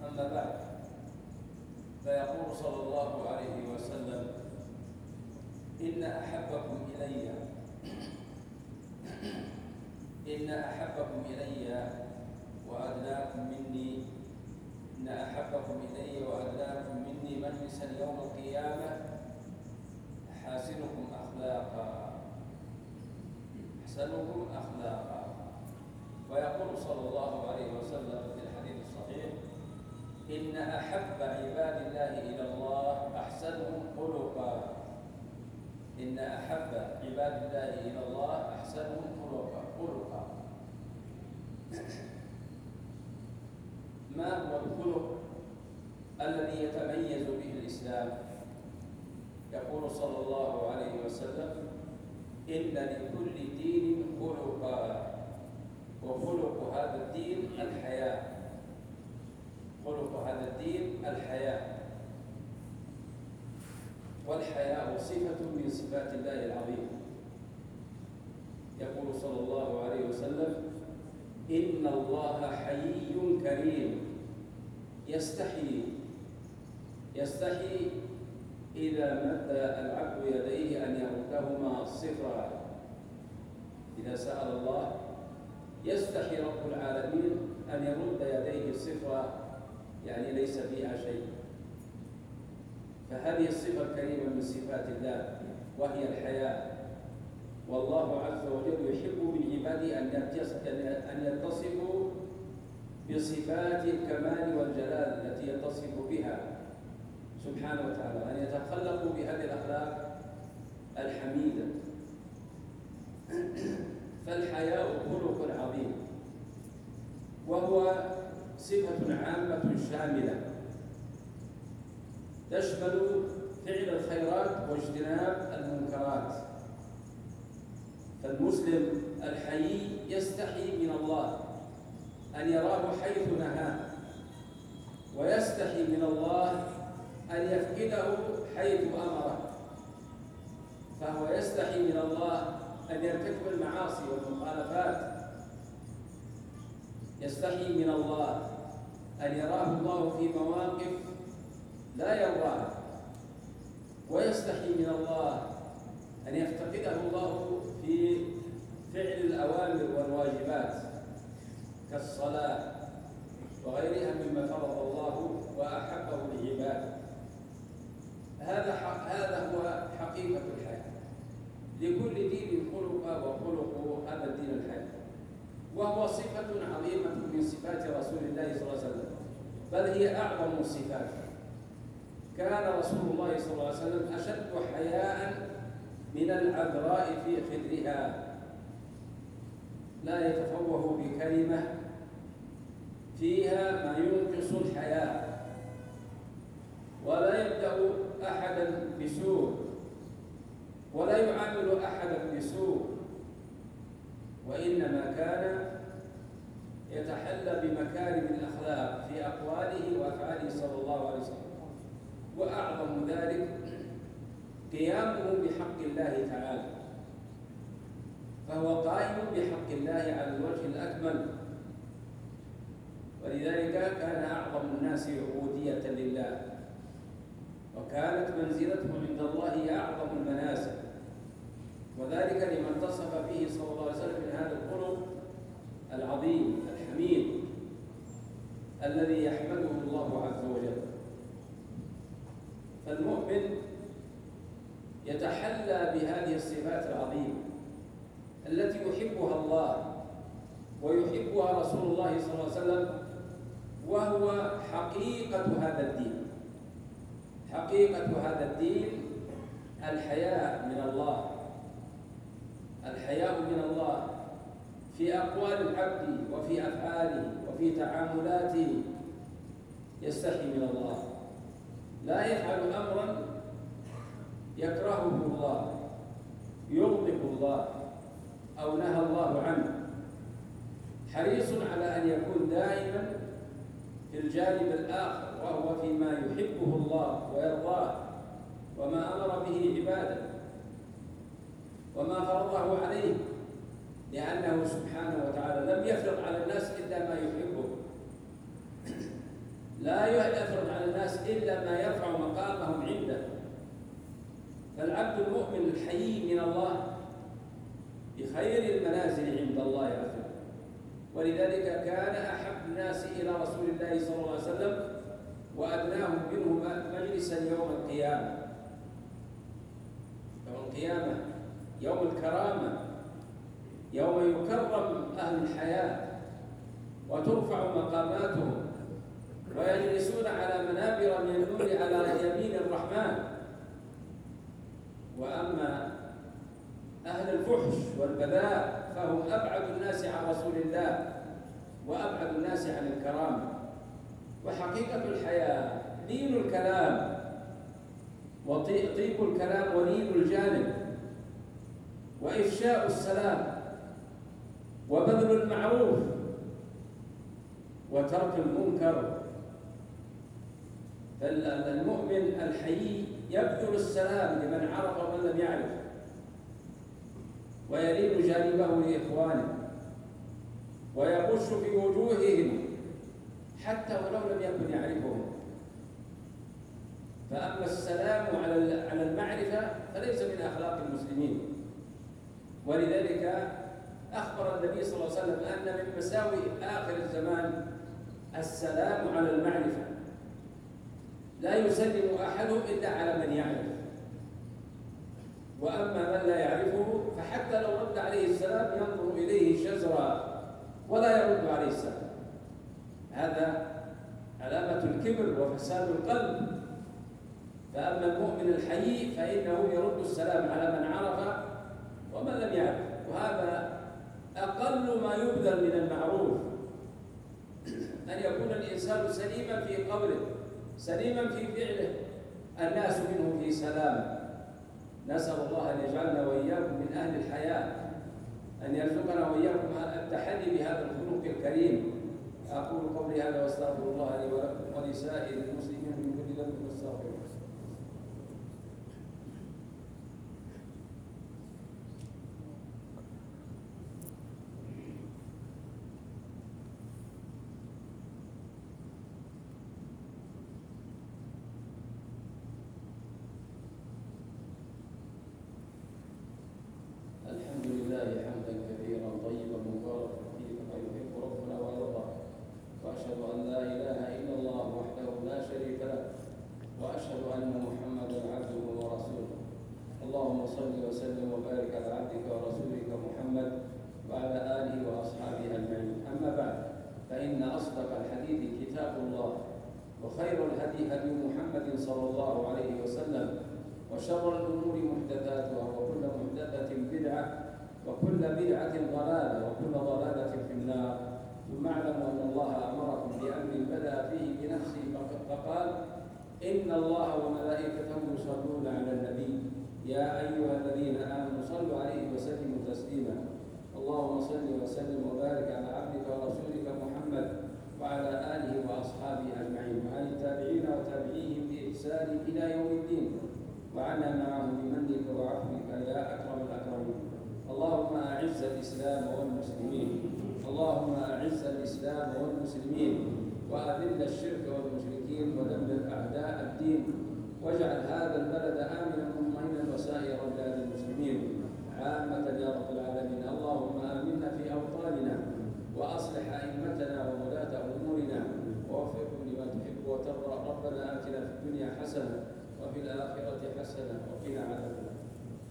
أما بعد، فيقول صلى الله عليه وسلم: إن أحبكم إلي وأدناكم مني مجلسا يوم القيامة أحسنكم أخلاقا. ويقول صلى الله عليه وسلم في الحديث الصحيح: إن أحب عباد الله إلى الله أحسنهم خلقا. ما هو الخلق الذي يتميز به الإسلام؟ يقول صلى الله عليه وسلم: إن لكل دين خلقا، وخلق هذا الدين الحياء. والحياء صفة من صفات الله العظيم. يقول صلى الله عليه وسلم: إن الله حيي كريم يستحي إذا مد العبد يديه أن يردهما صفرا. إذا سأل الله يستحي رب العالمين أن يرد يديه صفرا، يعني ليس فيها شيء. فهذه الصفة الكريمة من صفات الله وهي الحياء. والله عز وجل يحب من عباده أن يتصفوا بصفات الكمال والجلال التي يتصف بها سبحانه وتعالى، أن يتخلقوا بهذه الأخلاق الحميدة. فالحياء خلق عظيم، وهو صفة عامة شاملة تشمل فعل الخيرات واجتناب المنكرات. فالمسلم الحيي يستحي من الله أن يراه حيث نهاه، ويستحي من الله أن يفقده حيث أمره. فهو يستحي من الله أن يرتكب المعاصي والمخالفات، يستحي من الله أن يراه الله في مواقف لا يرواها، ويستحي من الله أن يفتقده الله في فعل الأوامر والواجبات كالصلاة وغيرها مما فرض الله وأحبه لعباده. هذا هو حقيقة الحياة. لكل دين خلق، وخلق هذا الدين الحياة، وهو صفة عظيمة من صفات رسول الله صلى الله عليه وسلم، بل هي أعظم الصفات. كان رسول الله صلى الله عليه وسلم أشد حياء من العذراء في خدرها، لا يتفوه بكلمة فيها ما ينقص الحياء، ولا يبدأ أحدا بسوء، ولا يعامل أحدا بسوء، وإنما كان يتحلى بمكارم الأخلاق في أقواله وأفعاله صلى الله عليه وسلم. وأعظم ذلك قيامه بحق الله تعالى، فهو قائم بحق الله على الوجه الأكمل، ولذلك كان أعظم الناس عبودية لله، وكانت منزلته عند الله هي أعظم المنازل، وذلك لما اتصف به صلى الله عليه وسلم من هذا الخلق العظيم الحميد الذي يحمده الله عز وجل. فالمؤمن يتحلى بهذه الصفات العظيمة التي يحبها الله ويحبها رسول الله صلى الله عليه وسلم، وهو حقيقة هذا الدين. حقيقة هذا الدين الحياء من الله، الحياء من الله في أقوال العبد وفي أفعاله وفي تعاملاته. يستحي من الله، لا يفعل أمرا يكرهه الله، يغضب الله أو نهى الله عنه. حريص على أن يكون دائما في الجانب الآخر، وهو فيما يحبه الله ويرضاه، وما أمر به عباده، وما فرضه عليه، لأنه سبحانه وتعالى لم يفرض على الناس إلا ما يحبه. لا يفرض على الناس إلا ما يرفع مقامهم عنده. فالعبد المؤمن الحيي من الله بخير المنازل عند الله عز وجل. ولذلك كان أحب الناس إلى رسول الله صلى الله عليه وسلم وأدناهم منه مجلسا يوم القيامة. يوم القيامة يوم الكرامة، يوم يكرم أهل الحياة وترفع مقاماتهم ويجلسون على منابر من النور على يمين الرحمن. وأما أهل الفحش والبذاء فهم أبعد الناس عن رسول الله وأبعد الناس عن الكرامة. وحقيقة الحياة لين الكلام وطيب الكلام ولين الجانب وإفشاء السلام وبذل المعروف وترك المنكر. فالمؤمن الحيي يبذل السلام لمن عرف ومن لم يعرف ويلين جانبه لإخوانه ويبش في وجوههم حتى ولو لم يكن يعرفهم. فأما السلام على المعرفة فليس من أخلاق المسلمين. ولذلك أخبر النبي صلى الله عليه وسلم أن من مساوئ آخر الزمان السلام على المعرفة. لا يسلم أحدهم إلا على من يعرف، وأما من لا يعرفه فحتى لو رد عليه السلام ينظر إليه شزرا ولا يرد عليه السلام. هذا علامة الكبر وفساد القلب. فأما المؤمن الحيي فإنه يرد السلام على من عرف ومن لم يعرف، وهذا أقل ما يبذل من المعروف، أن يكون الإنسان سليما في قوله سليما في فعله، الناس منه في سلام. نسأل الله أن يجعلنا وإياكم من أهل الحياة، أن يرزقنا وإياكم التحلي بهذا الخلق الكريم. أقول قولي هذا وأستغفر الله لي ولكم ولسائر المسلمين من كل ذنب فاستغفروه. الحمد لله حمدا كثيرا طيبا مباركا فيه كما يحب ربنا ويرضى، واشهد ان لا اله الا الله وحده لا شريك له، واشهد ان محمدا عبده ورسوله. اللهم صل وسلم وبارك على عبدك ورسولك محمد وعلى اله واصحابه اجمعين. اما بعد، فان اصدق الحديث كتاب الله، وخير الهدي هدي محمد صلى الله عليه وسلم، وشر الأمور محدثاتها، وكل محدثة بدعة، وكل بدعة ضلالة، وكل ضلالة في النار. ثم اعلموا أن الله أمركم بأمر بدأ فيه بنفسه فقال: إن الله وملائكته يصلون على النبي يا أيها الذين آمنوا صلوا عليه وسلموا تسليما. اللهم صل وسلم وبارك على عبدك ورسولك محمد وعلى آله وأصحابه أجمعين، وعن التابعين وتابعيهم بإحسان إلى يوم الدين، وعنا معهم بمنك وعفوك يا أكرم الأكرمين. اللهم أعز الإسلام والمسلمين، اللهم أعز الإسلام والمسلمين، وأذل الشرك والمشركين، ودمر أعداء الدين، واجعل هذا البلد آمنا مطمئنا وسائر بلاد المسلمين عامة يا رب العالمين. اللهم آمنا في أوطاننا، وأصلح أئمتنا وولاة أمورنا، ووفقهم لما تحب وترضى. ربنا آتنا في الدنيا حسنة وفي الآخرة حسنة وقنا عذاب النار.